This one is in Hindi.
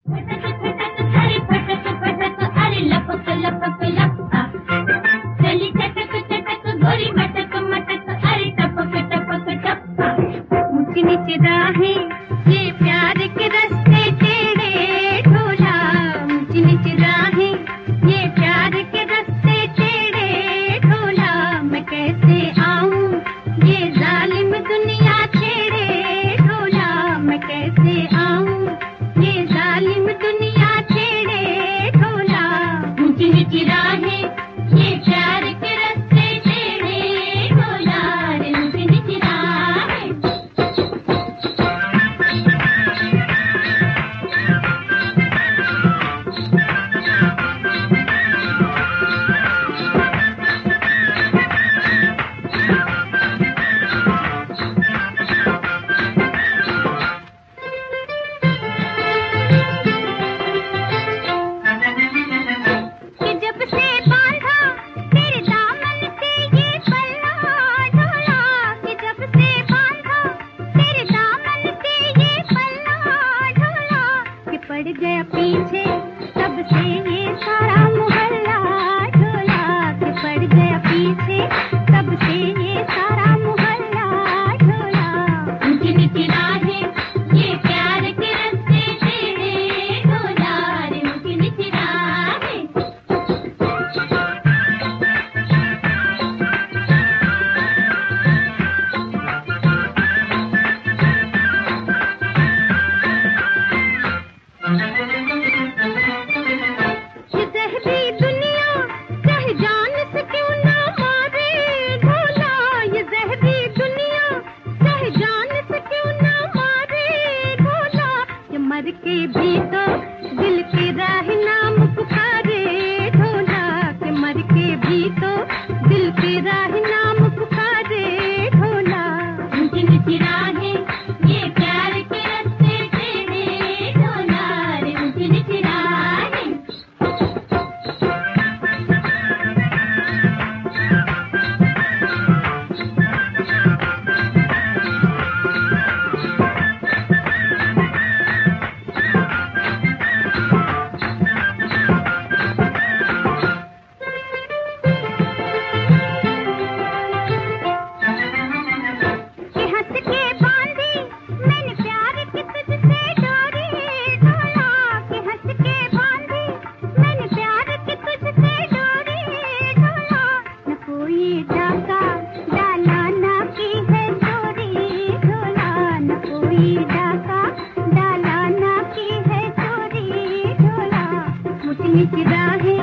फटक फटक अरे फटक फटक अरे लपक लपक लपका, चली चटक चटक गोरी मटक मटक अरे टपक टपक टपका। ऊंची नीची राहें ये प्यार के रास्ते टेढ़े ढोला, ऊंची नीची राहें ये प्यार के रास्ते टेढ़े ढोला। मैं कैसे आऊं ये जालिम दुनिया छेड़े ढोला, मैं कैसे आऊं ये जालिम दुनिया छेड़े ढोला। ऊंची नीची राहें ये प्यार के रास्ते टेढ़े ढोला, रे ऊंची नीची राहें। कि जब से बांधा तेरे दामन से ये पल्ला ढोला, कि जब से बांधा तेरे दामन से ये पल्ला ढोला, कि पड़ गया पीछे तब से ये सारा मोहल्ला ढोला, कि पड़ गया पीछे तब से ये सारा मोहल्ला ढोला। ऊंची नीची राहें ये प्यार के रास्ते टेढ़े ढोला, रे ऊंची नीची राहें। ये जहरी दुनिया चाहे जान से क्यों ना मारे ढोला, ये जहरी दुनिया चाहे जान से क्यों ना मारे ढोला। ये मर के भी तो दिल के राह नाम पुकारे ढोला, कि मर के भी तो दिल के राह नाम पुकारे ढोला। ऊंची नीची राहें ये प्यार के रास्ते टेढ़े ढोला, रे ऊंची नीची राहें। कि हंस के बांधी मैंने प्यार की तुझसे डोरी ढोला, कि हंस के बांधी मैंने प्यार की तुझसे डोरी ढोला। न कोई डाका डाला ना की है चोरी ढोला, न कोई डाका डाला ना की है चोरी ढोला। ऊंची नीची राहें